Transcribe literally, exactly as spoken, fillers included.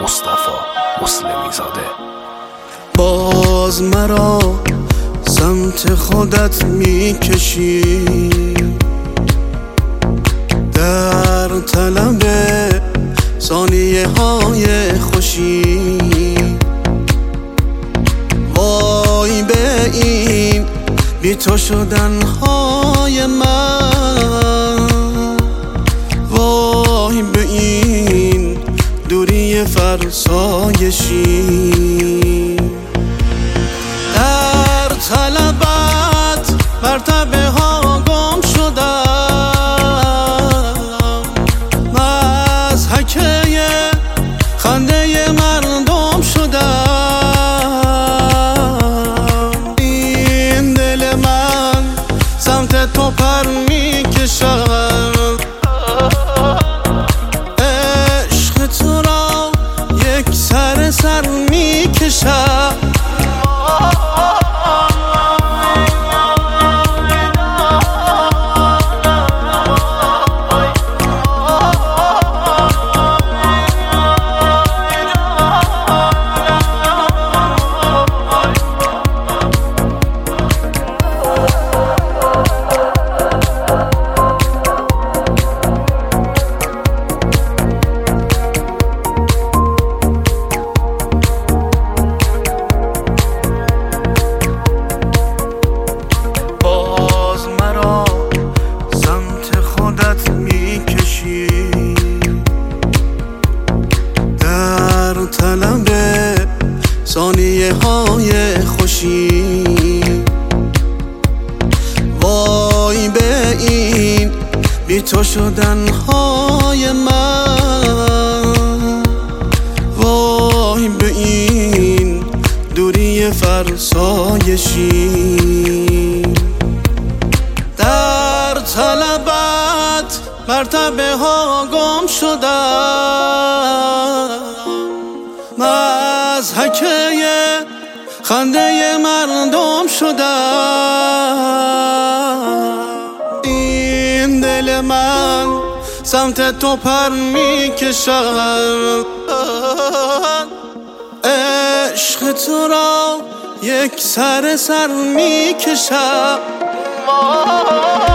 مصطفی مسلمی زاده. باز مرا سمت خودت میکشی، در طلب ثانیه های خوشی. وای به این بی تو شدن های من، وای به این دوری فرسایشی. در طلبت مرتبه ها گم شدم، مضحکه خنده مردم شدم. این دل من سمت تو پر میکشد، عشق تو را یک سر سر میکشد. در طلب ثانیه های خوشی. وای به این بی تو شدن های من، وای به این دوری فرسایشی. در طلبت مرتبه ها گم شدم، مضحکه خنده مردم شدم. این دل من سمت تو پر میکشد، عشق تو را یک سر سر میکشد.